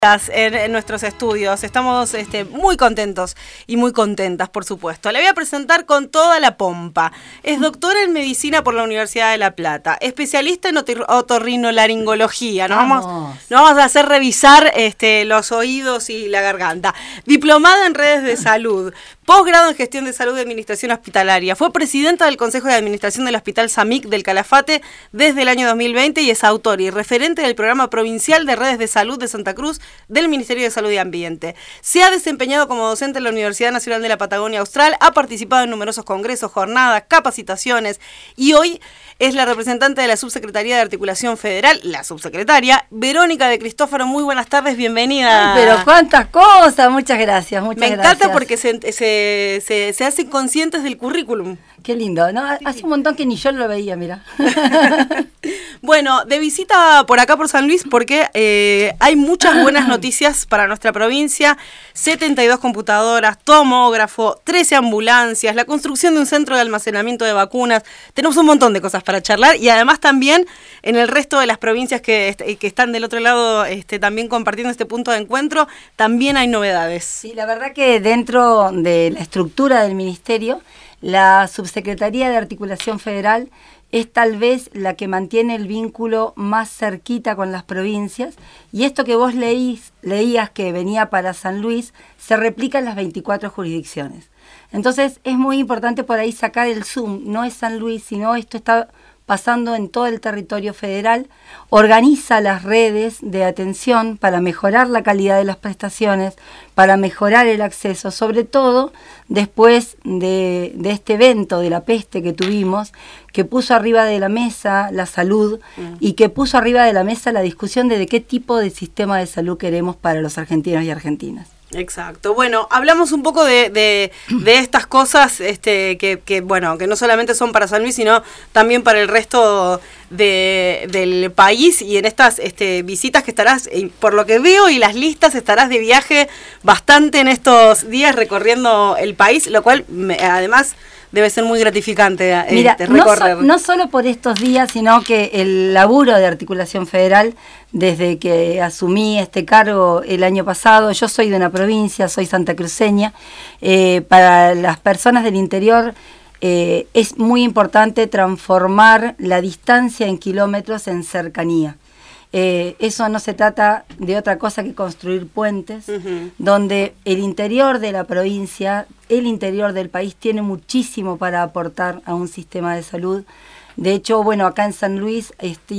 en nuestros estudios. Estamos muy contentos y muy contentas, por supuesto. La voy a presentar con toda la pompa. Es doctora en medicina por la Universidad de La Plata, especialista en otorrinolaringología. Nos vamos a hacer revisar los oídos y la garganta. Diplomada en redes de salud, posgrado en gestión de salud y administración hospitalaria. Fue presidenta del Consejo de Administración del Hospital SAMIC del Calafate desde el año 2020 y es autor y referente del Programa Provincial de Redes de Salud de Santa Cruz del Ministerio de Salud y Ambiente. Se ha desempeñado como docente en la Universidad Nacional de la Patagonia Austral, ha participado en numerosos congresos, jornadas, capacitaciones y hoy es la representante de la Subsecretaría de Articulación Federal, la subsecretaria Verónica de Cristófaro. Muy buenas tardes, bienvenida. Ay, pero cuántas cosas, muchas gracias. Me encanta porque se hacen conscientes del currículum. Qué lindo, ¿no? Sí. Hace un montón que ni yo lo veía, mira. Bueno, de visita por acá por San Luis porque hay muchas buenas noticias para nuestra provincia. 72 computadoras, tomógrafo, 13 ambulancias, la construcción de un centro de almacenamiento de vacunas. Tenemos un montón de cosas para charlar y además también en el resto de las provincias que están del otro lado también compartiendo este punto de encuentro, también hay novedades. Sí, la verdad que dentro de la estructura del ministerio, la Subsecretaría de Articulación Federal es tal vez la que mantiene el vínculo más cerquita con las provincias y esto que vos leías que venía para San Luis se replica en las 24 jurisdicciones. Entonces es muy importante por ahí sacar el zoom, no es San Luis, sino esto está pasando en todo el territorio federal, organiza las redes de atención para mejorar la calidad de las prestaciones, para mejorar el acceso, sobre todo después de este evento de la peste que tuvimos, que puso arriba de la mesa la salud y que puso arriba de la mesa la discusión de qué tipo de sistema de salud queremos para los argentinos y argentinas. Exacto. Bueno, hablamos un poco de estas cosas que no solamente son para San Luis, sino también para el resto del país y en estas visitas que estarás, por lo que veo y las listas, estarás de viaje bastante en estos días recorriendo el país, lo cual además debe ser muy gratificante. Mira, recorrer. No solo por estos días, sino que el laburo de Articulación Federal, desde que asumí este cargo el año pasado, yo soy de una provincia, soy santacruceña, para las personas del interior es muy importante transformar la distancia en kilómetros en cercanía. Eso no se trata de otra cosa que construir puentes, donde el interior de la provincia, el interior del país tiene muchísimo para aportar a un sistema de salud. De hecho, acá en San Luis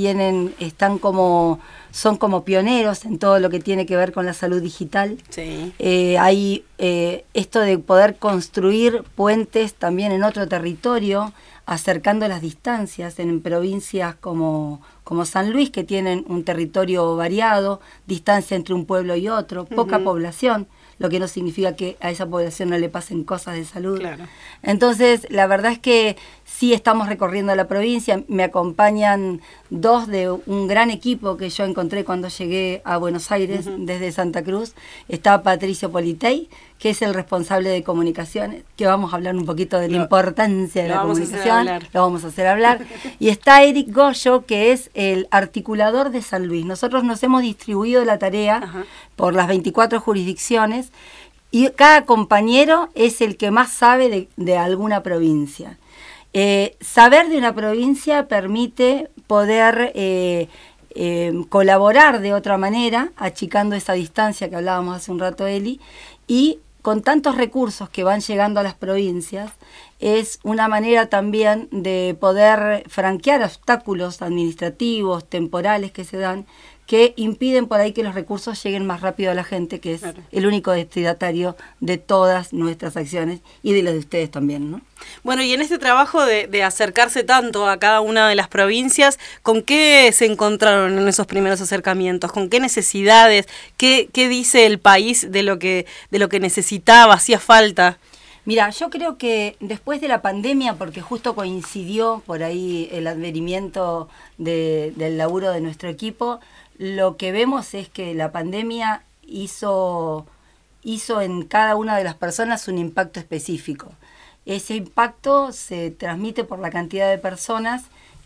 son como pioneros en todo lo que tiene que ver con la salud digital. Sí. Hay esto de poder construir puentes también en otro territorio, acercando las distancias en provincias como San Luis, que tienen un territorio variado, distancia entre un pueblo y otro, poca población, lo que no significa que a esa población no le pasen cosas de salud. Claro. Entonces, la verdad es que sí estamos recorriendo la provincia, me acompañan dos de un gran equipo que yo encontré cuando llegué a Buenos Aires desde Santa Cruz. Está Patricio Politei, que es el responsable de comunicaciones, que vamos a hablar un poquito de la importancia de la comunicación, lo vamos a hacer hablar. Y está Eric Goyo, que es el articulador de San Luis. Nosotros nos hemos distribuido la tarea por las 24 jurisdicciones y cada compañero es el que más sabe de alguna provincia. Saber de una provincia permite poder colaborar de otra manera, achicando esa distancia que hablábamos hace un rato, Eli, y con tantos recursos que van llegando a las provincias, es una manera también de poder franquear obstáculos administrativos, temporales que se dan, que impiden por ahí que los recursos lleguen más rápido a la gente, que es el único destinatario de todas nuestras acciones y de las de ustedes también, ¿no? Bueno, y en este trabajo de acercarse tanto a cada una de las provincias, ¿con qué se encontraron en esos primeros acercamientos? ¿Con qué necesidades? ¿Qué dice el país de lo que necesitaba, hacía falta? Mira, yo creo que después de la pandemia, porque justo coincidió por ahí el advenimiento del laburo de nuestro equipo, lo que vemos es que la pandemia hizo en cada una de las personas un impacto específico. Ese impacto se transmite por la cantidad de personas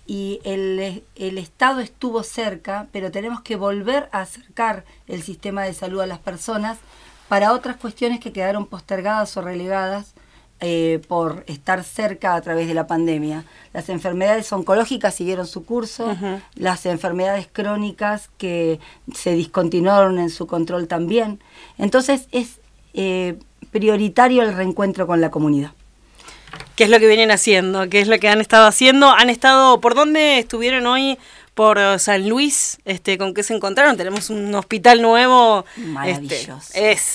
y el Estado estuvo cerca, pero tenemos que volver a acercar el sistema de salud a las personas para otras cuestiones que quedaron postergadas o relegadas por estar cerca a través de la pandemia. Las enfermedades oncológicas siguieron su curso, las enfermedades crónicas que se discontinuaron en su control también. Entonces es prioritario el reencuentro con la comunidad. ¿Qué es lo que vienen haciendo? ¿Qué es lo que han estado haciendo? ¿Por dónde estuvieron hoy? Por San Luis, ¿con qué se encontraron? Tenemos un hospital nuevo. Maravilloso.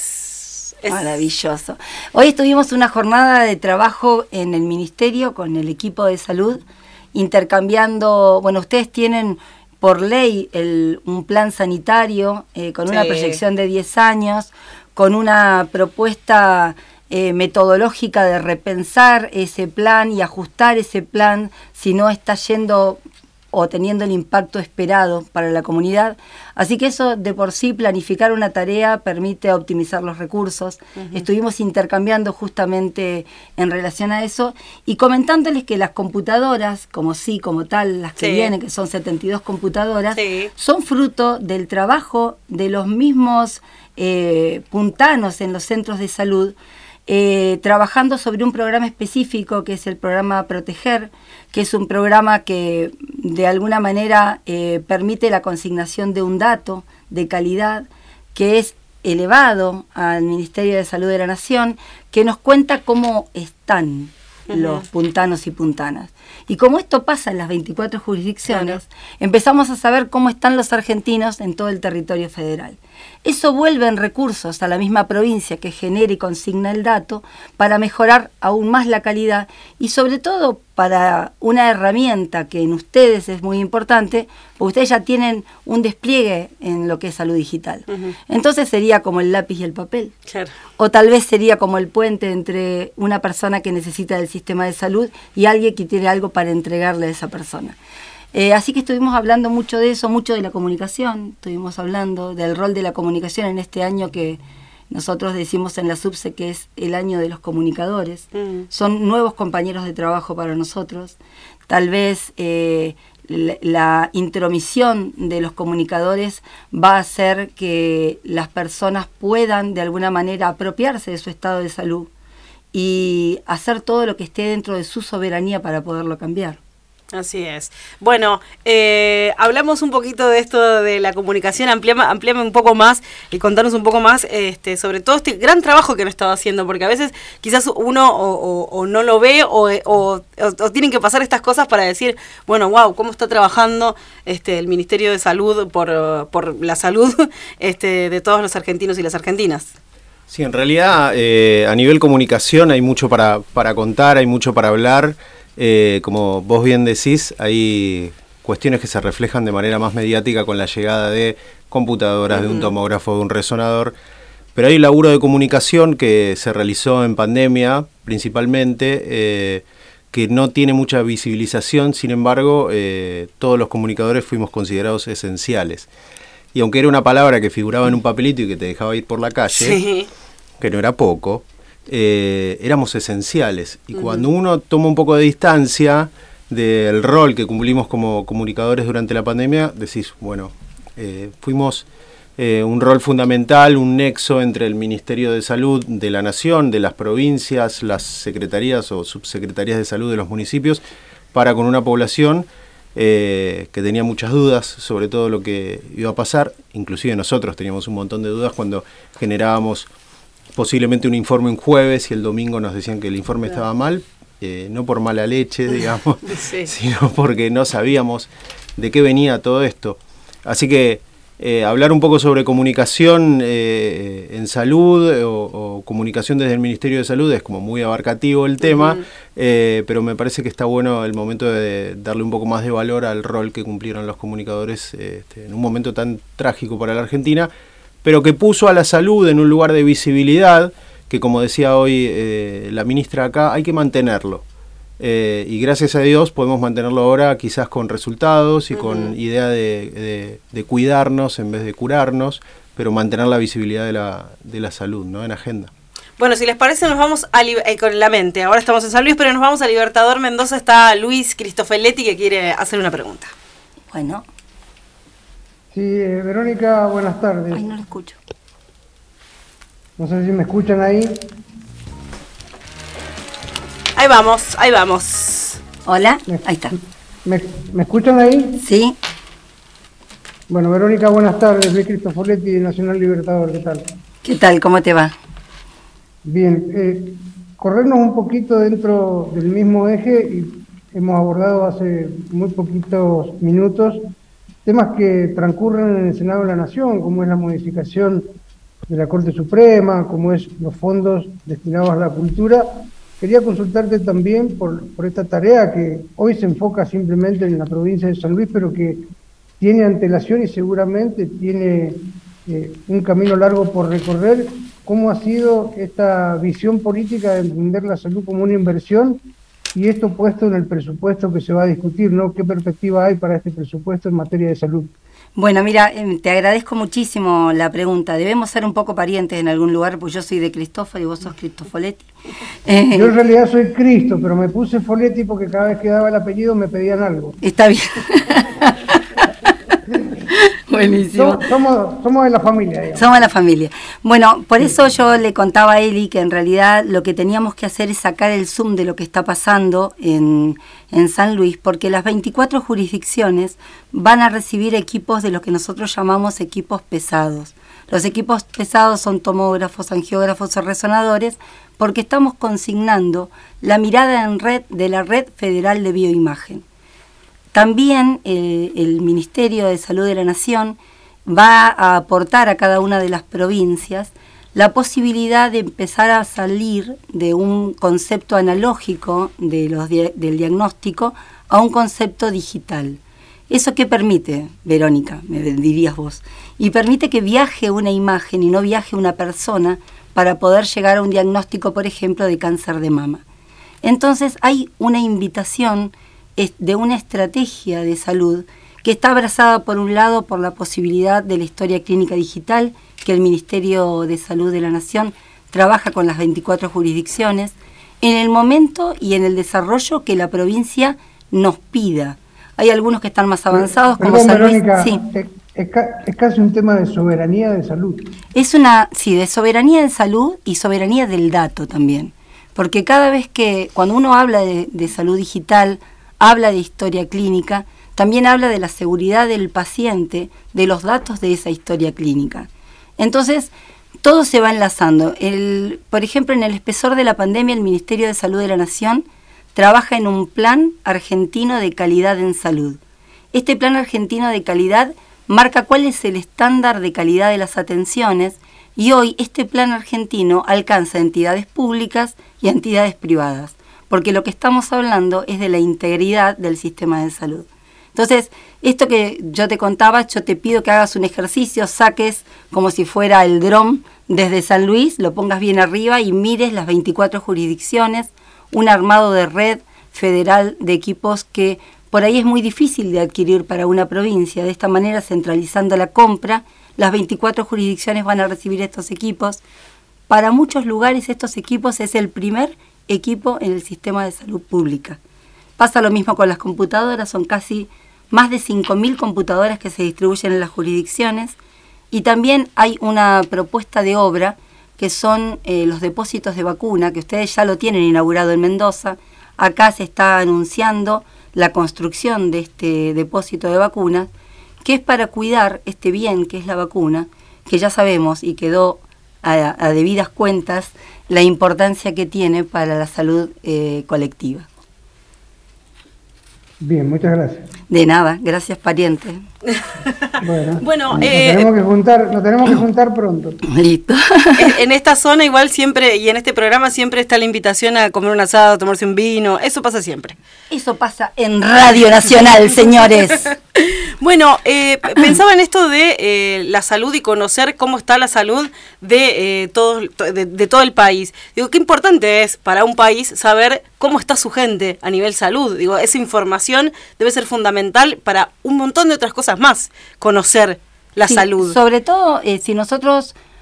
Es maravilloso. Hoy estuvimos una jornada de trabajo en el Ministerio con el equipo de salud, intercambiando, bueno, ustedes tienen por ley un plan sanitario con una proyección de 10 años, con una propuesta metodológica de repensar ese plan y ajustar ese plan si no está yendo o teniendo el impacto esperado para la comunidad. Así que eso de por sí, planificar una tarea permite optimizar los recursos. Estuvimos intercambiando justamente en relación a eso y comentándoles que las computadoras, como tal, las que vienen, que son 72 computadoras, son fruto del trabajo de los mismos puntanos en los centros de salud, trabajando sobre un programa específico que es el programa Proteger, que es un programa que de alguna manera permite la consignación de un dato de calidad que es elevado al Ministerio de Salud de la Nación, que nos cuenta cómo están los puntanos y puntanas. Y como esto pasa en las 24 jurisdicciones, empezamos a saber cómo están los argentinos en todo el territorio federal. Eso vuelve en recursos a la misma provincia que genera y consigna el dato para mejorar aún más la calidad y sobre todo para una herramienta que en ustedes es muy importante, porque ustedes ya tienen un despliegue en lo que es salud digital. Entonces sería como el lápiz y el papel. Claro. O tal vez sería como el puente entre una persona que necesita del sistema de salud y alguien que tiene algo para entregarle a esa persona. Así que estuvimos hablando mucho de eso, mucho de la comunicación, estuvimos hablando del rol de la comunicación en este año que nosotros decimos en la SUBSE que es el año de los comunicadores. Son nuevos compañeros de trabajo para nosotros. Tal vez la intromisión de los comunicadores va a hacer que las personas puedan de alguna manera apropiarse de su estado de salud y hacer todo lo que esté dentro de su soberanía para poderlo cambiar. Así es. Bueno, hablamos un poquito de esto de la comunicación, amplíame un poco más y contanos un poco más sobre todo este gran trabajo que han estado haciendo, porque a veces quizás uno o no lo ve o tienen que pasar estas cosas para decir, bueno, wow, cómo está trabajando el Ministerio de Salud por la salud de todos los argentinos y las argentinas. Sí, en realidad a nivel comunicación hay mucho para contar, hay mucho para hablar. Como vos bien decís, hay cuestiones que se reflejan de manera más mediática con la llegada de computadoras, de un tomógrafo, de un resonador, pero hay un laburo de comunicación que se realizó en pandemia principalmente, que no tiene mucha visibilización, sin embargo todos los comunicadores fuimos considerados esenciales. Y aunque era una palabra que figuraba en un papelito y que te dejaba ir por la calle, que no era poco, éramos esenciales. Y cuando uno toma un poco de distancia del rol que cumplimos como comunicadores durante la pandemia, decís, bueno, fuimos un rol fundamental, un nexo entre el Ministerio de Salud de la Nación, de las provincias, las secretarías o subsecretarías de salud de los municipios, para con una población que tenía muchas dudas sobre todo lo que iba a pasar. Inclusive nosotros teníamos un montón de dudas cuando generábamos posiblemente un informe un jueves y el domingo nos decían que el informe estaba mal, no por mala leche, digamos, sino porque no sabíamos de qué venía todo esto. Así que hablar un poco sobre comunicación en salud o comunicación desde el Ministerio de Salud es como muy abarcativo el tema, pero me parece que está bueno el momento de darle un poco más de valor al rol que cumplieron los comunicadores en un momento tan trágico para la Argentina, pero que puso a la salud en un lugar de visibilidad, que como decía hoy la ministra acá, hay que mantenerlo. Y gracias a Dios podemos mantenerlo ahora quizás con resultados y con idea de cuidarnos en vez de curarnos, pero mantener la visibilidad de la salud, ¿no?, en agenda. Bueno, si les parece, nos vamos con la mente. Ahora estamos en San Luis, pero nos vamos a Libertador Mendoza. Está Luis Cristofeletti, que quiere hacer una pregunta. Bueno. Sí, Verónica, buenas tardes. Ay, no lo escucho. No sé si me escuchan ahí. Ahí vamos. Hola, ahí está. ¿Me escuchan ahí? Sí. Bueno, Verónica, buenas tardes. Luis Cristofeletti de Nacional Libertador, ¿qué tal? ¿Qué tal? ¿Cómo te va? Bien, corrernos un poquito dentro del mismo eje y hemos abordado hace muy poquitos minutos temas que transcurren en el Senado de la Nación, como es la modificación de la Corte Suprema, como es los fondos destinados a la cultura. Quería consultarte también por esta tarea que hoy se enfoca simplemente en la provincia de San Luis, pero que tiene antelación y seguramente tiene un camino largo por recorrer. ¿Cómo ha sido esta visión política de entender la salud como una inversión y esto puesto en el presupuesto que se va a discutir, ¿no? ¿Qué perspectiva hay para este presupuesto en materia de salud? Bueno, mira, te agradezco muchísimo la pregunta. Debemos ser un poco parientes en algún lugar, pues yo soy de Cristóforo y vos sos Cristofoletti. Yo en realidad soy Cristo, pero me puse Foletti porque cada vez que daba el apellido me pedían algo. Está bien. Buenísimo. Somos de la familia, digamos. Somos de la familia. Bueno, por eso yo le contaba a Eli que en realidad lo que teníamos que hacer es sacar el zoom de lo que está pasando en San Luis, porque las 24 jurisdicciones van a recibir equipos de lo que nosotros llamamos equipos pesados. Los equipos pesados son tomógrafos, angiógrafos o resonadores, porque estamos consignando la mirada en red de la Red Federal de Bioimagen. También el Ministerio de Salud de la Nación va a aportar a cada una de las provincias la posibilidad de empezar a salir de un concepto analógico del diagnóstico a un concepto digital. ¿Eso qué permite, Verónica? Me dirías vos. Y permite que viaje una imagen y no viaje una persona para poder llegar a un diagnóstico, por ejemplo, de cáncer de mama. Entonces hay una invitación de una estrategia de salud que está abrazada por un lado por la posibilidad de la historia clínica digital, que el Ministerio de Salud de la Nación trabaja con las 24 jurisdicciones, en el momento y en el desarrollo que la provincia nos pida. Hay algunos que están más avanzados, como San Luis. Verónica, sí. Es casi un tema de soberanía de salud. De soberanía de salud y soberanía del dato también. Porque cada vez cuando uno habla de salud digital, habla de historia clínica, también habla de la seguridad del paciente, de los datos de esa historia clínica. Entonces, todo se va enlazando. Por ejemplo, en el espesor de la pandemia, el Ministerio de Salud de la Nación trabaja en un plan argentino de calidad en salud. Este plan argentino de calidad marca cuál es el estándar de calidad de las atenciones y hoy este plan argentino alcanza entidades públicas y entidades privadas, porque lo que estamos hablando es de la integridad del sistema de salud. Entonces, esto que yo te contaba, yo te pido que hagas un ejercicio, saques como si fuera el dron desde San Luis, lo pongas bien arriba y mires las 24 jurisdicciones, un armado de red federal de equipos que por ahí es muy difícil de adquirir para una provincia. De esta manera, centralizando la compra, las 24 jurisdicciones van a recibir estos equipos. Para muchos lugares estos equipos es el primer equipo en el sistema de salud pública. Pasa lo mismo con las computadoras, son casi más de 5.000 computadoras que se distribuyen en las jurisdicciones y también hay una propuesta de obra que son los depósitos de vacuna, que ustedes ya lo tienen inaugurado en Mendoza. Acá se está anunciando la construcción de este depósito de vacunas, que es para cuidar este bien que es la vacuna, que ya sabemos y quedó a debidas cuentas la importancia que tiene para la salud colectiva. Bien, muchas gracias. De nada, gracias pariente. Bueno, nos tenemos que juntar pronto. Listo. En esta zona igual siempre, y en este programa siempre está la invitación a comer un asado, tomarse un vino, eso pasa siempre. Eso pasa en Radio Nacional, señores. Bueno, pensaba en esto de la salud y conocer cómo está la salud de todo el país. Digo, qué importante es para un país saber cómo está su gente a nivel salud. Digo, esa información debe ser fundamental para un montón de otras cosas más, conocer la salud. Sobre todo, si nosotros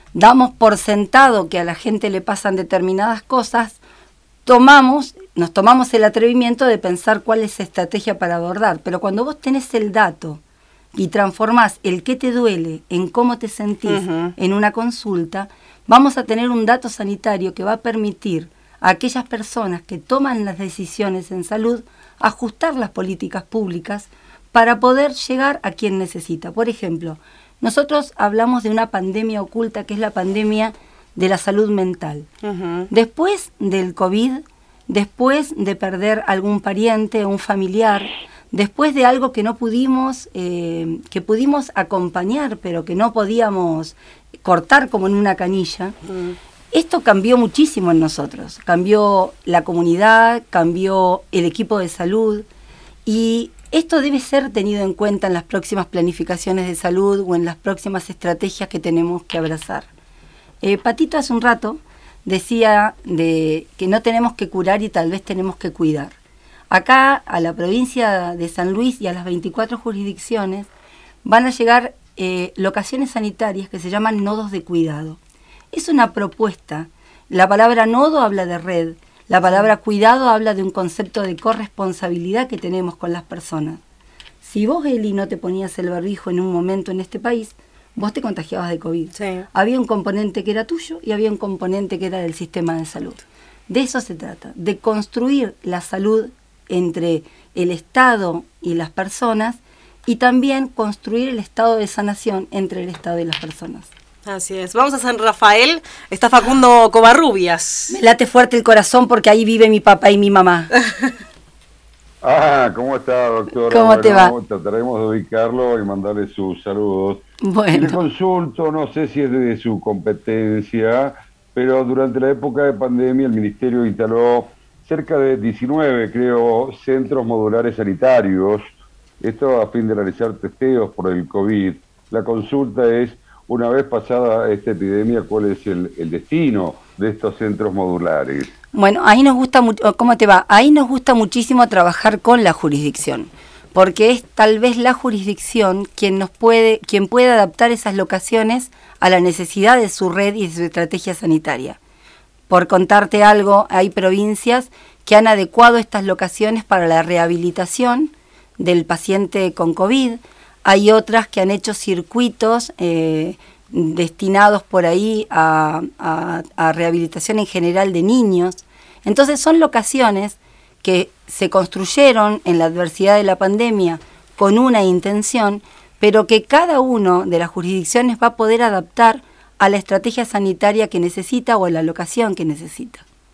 damos por sentado que a la gente le pasan determinadas cosas, nos tomamos el atrevimiento de pensar cuál es la estrategia para abordar. Pero cuando vos tenés el dato y transformás el qué te duele en cómo te sentís en una consulta, vamos a tener un dato sanitario que va a permitir a aquellas personas que toman las decisiones en salud ajustar las políticas públicas para poder llegar a quien necesita. Por ejemplo, nosotros hablamos de una pandemia oculta que es la pandemia de la salud mental. Después del COVID, después de perder algún pariente o un familiar, después de algo que no pudimos, que pudimos acompañar, pero que no podíamos cortar como en una canilla, esto cambió muchísimo en nosotros. Cambió la comunidad, cambió el equipo de salud, y esto debe ser tenido en cuenta en las próximas planificaciones de salud o en las próximas estrategias que tenemos que abrazar. Patito hace un rato decía de que no tenemos que curar y tal vez tenemos que cuidar. Acá, a la provincia de San Luis y a las 24 jurisdicciones, van a llegar locaciones sanitarias que se llaman nodos de cuidado. Es una propuesta. La palabra nodo habla de red. La palabra cuidado habla de un concepto de corresponsabilidad que tenemos con las personas. Si vos, Eli, no te ponías el barbijo en un momento en este país, vos te contagiabas de COVID. Sí. Había un componente que era tuyo y había un componente que era del sistema de salud. De eso se trata, de construir la salud entre el Estado y las personas, y también construir el estado de sanación entre el Estado y las personas. Así es. Vamos a San Rafael. Está Facundo Covarrubias. Me late fuerte el corazón porque ahí vive mi papá y mi mamá. ¿Cómo está, doctora? ¿Cómo te va? Trataremos de ubicarlo y mandarle sus saludos. Bueno. Y le consulto, no sé si es de su competencia, pero durante la época de pandemia el Ministerio instaló cerca de 19, creo, centros modulares sanitarios. Esto a fin de realizar testeos por el COVID. La consulta es, una vez pasada esta epidemia, ¿cuál es el destino de estos centros modulares? Bueno, ahí nos gusta mucho, ¿cómo te va? Ahí nos gusta muchísimo trabajar con la jurisdicción, porque es tal vez la jurisdicción quien puede adaptar esas locaciones a la necesidad de su red y de su estrategia sanitaria. Por contarte algo, hay provincias que han adecuado estas locaciones para la rehabilitación del paciente con COVID. Hay otras que han hecho circuitos destinados por ahí a rehabilitación en general de niños. Entonces son locaciones que se construyeron en la adversidad de la pandemia con una intención, pero que cada uno de las jurisdicciones va a poder adaptar a la estrategia sanitaria que necesita o a la locación que necesita.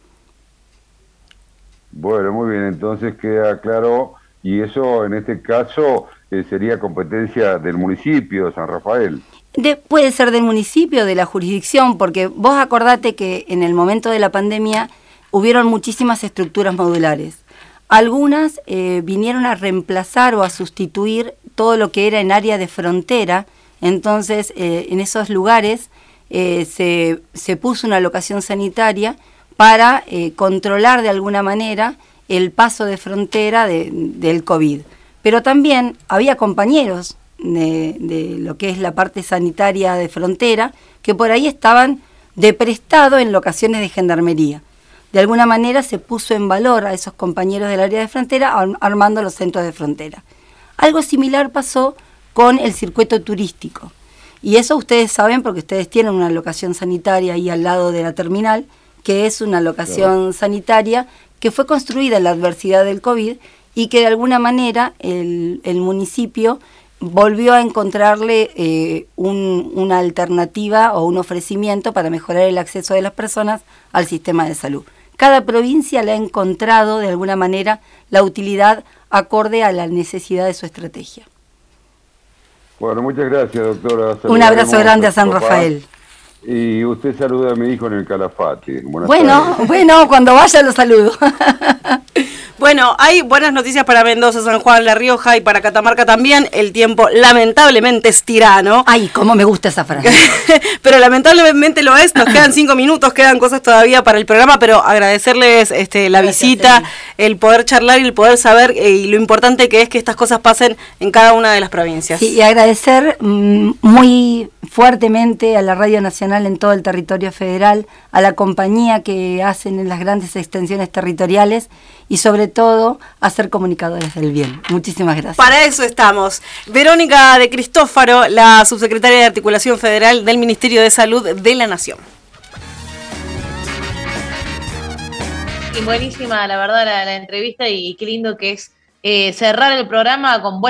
Bueno, muy bien, entonces queda claro, y eso en este caso sería competencia del municipio de San Rafael. Puede ser del municipio, de la jurisdicción, porque vos acordate que en el momento de la pandemia hubieron muchísimas estructuras modulares. Algunas vinieron a reemplazar o a sustituir todo lo que era en área de frontera. Entonces, en esos lugares se puso una locación sanitaria para controlar de alguna manera el paso de frontera del COVID. Pero también había compañeros de lo que es la parte sanitaria de frontera que por ahí estaban de prestado en locaciones de gendarmería. De alguna manera se puso en valor a esos compañeros del área de frontera armando los centros de frontera. Algo similar pasó con el circuito turístico. Y eso ustedes saben porque ustedes tienen una locación sanitaria ahí al lado de la terminal, que es una locación sanitaria que fue construida en la adversidad del COVID y que de alguna manera el municipio volvió a encontrarle una alternativa o un ofrecimiento para mejorar el acceso de las personas al sistema de salud. Cada provincia le ha encontrado de alguna manera la utilidad acorde a la necesidad de su estrategia. Bueno, muchas gracias, doctora. Un abrazo grande a San Rafael. Y usted saluda a mi hijo en el Calafate. Bueno, cuando vaya lo saludo. Bueno, hay buenas noticias para Mendoza, San Juan, La Rioja y para Catamarca también. El tiempo lamentablemente es tirano. Ay, cómo me gusta esa frase. Pero lamentablemente lo es. Nos quedan 5 minutos, quedan cosas todavía para el programa, pero agradecerles la visita, el poder charlar y el poder saber y lo importante que es que estas cosas pasen en cada una de las provincias. Sí, y agradecer muy fuertemente a la Radio Nacional en todo el territorio federal, a la compañía que hacen en las grandes extensiones territoriales y sobre todo a ser comunicadores del bien. Muchísimas gracias. Para eso estamos. Verónica de Cristófaro, la subsecretaria de Articulación Federal del Ministerio de Salud de la Nación. Y buenísima, la verdad, la entrevista y qué lindo que es cerrar el programa con